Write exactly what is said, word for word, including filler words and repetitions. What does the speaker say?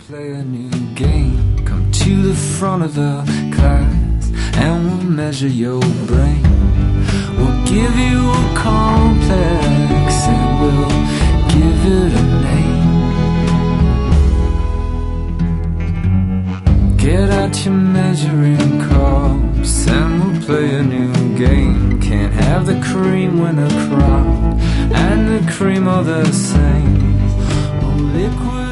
play a new game. Come to the front of the class and we'll measure your brain. We'll give you a complex and we'll give it a name. Get out your measuring cups and we'll play a new game. Can't have the cream when the crop and the cream are the same. Oh, liquid